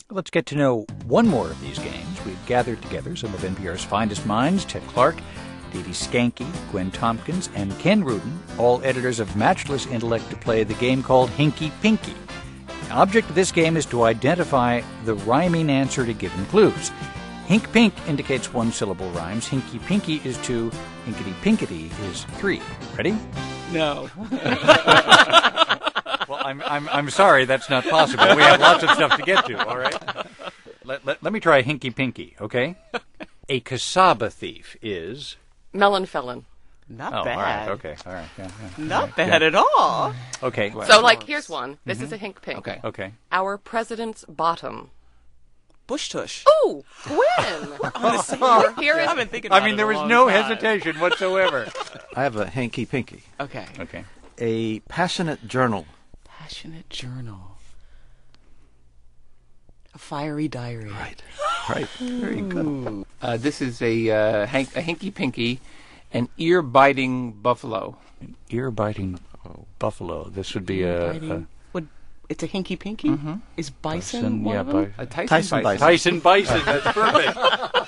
Let's get to know one more of these games. We've gathered together some of NPR's finest minds, Ted Clark, Dee Dee Skanke, Gwen Tompkins, and Ken Rudin, all editors of matchless intellect, to play the game called Hinky Pinky. The object of this game is to identify the rhyming answer to given clues. Hink Pink indicates one-syllable rhymes. Hinky Pinky is 2. Hinkety Pinkety is 3. Ready? No. Well, I'm sorry, that's not possible. We have lots of stuff to get to, all right? Let me try Hinky Pinky, okay? A cassava thief is... Melon felon. Not All bad. right, okay, all right. Yeah. Not bad at all. Okay. So, like, here's one. This is a hink pink. Okay. Okay. Our president's bottom. Bush tush. Ooh, Gwen! Here is... I've been thinking about I mean, it there a was long no time. hesitation whatsoever. I have a hanky-pinky. Okay. Okay. A passionate journal. Passionate journal. A fiery diary. Right. Very good. This is a hinky-pinky, an ear-biting buffalo. An ear-biting buffalo. This would be a It's a hinky pinky? Mm-hmm. Is bison one of them? A Tyson bison. Tyson bison. That's perfect.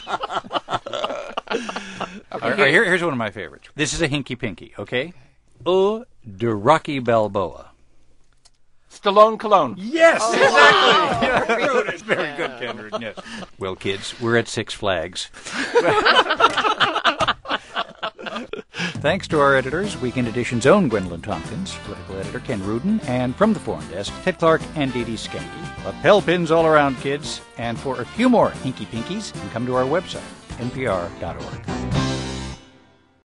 All right, here's one of my favorites. This is a hinky pinky, okay? De Rocky Balboa. Stallone Cologne. Yes, exactly. That's very good, Kendrick. Yes. Well, kids, we're at Six Flags. Thanks to our editors, Weekend Edition's own Gwendolyn Tompkins, political editor Ken Rudin, and from the Foreign Desk, Ted Clark and Dee Dee Skanke. Lapel pins all around, kids. And for a few more hinky pinkies, you can come to our website, npr.org.